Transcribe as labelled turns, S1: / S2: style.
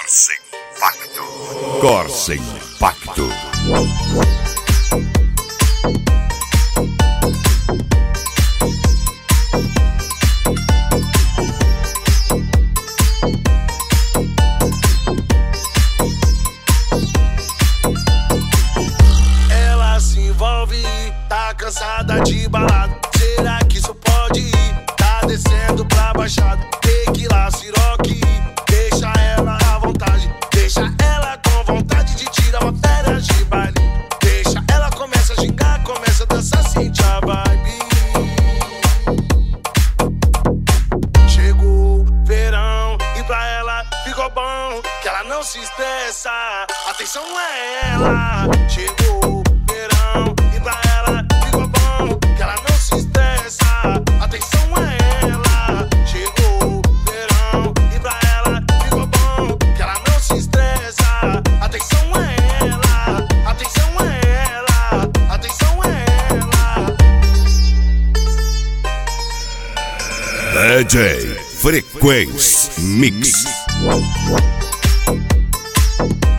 S1: Corsa Impacto. Corsa Impacto.
S2: Ela se envolve, tá cansada de balada. Será que isso pode ir? Tá descendo pra baixada. Tequila, siroque, deixa ela à vontade. Deixa ela com vontade de tirar uma férias de baile. Deixa ela começa a gingar, começa a dançar, sente a vibe. Chegou o verão e pra ela ficou bom, que ela não se estressa. Atenção é ela. Chegou o verão e pra ela ficou bom, que ela não se estressa. Atenção é ela. Chegou o verão e pra ela ficou bom, que ela não se estressa. Atenção é ela. Atenção é ela. Atenção é ela.
S1: DJ Frequência Mix.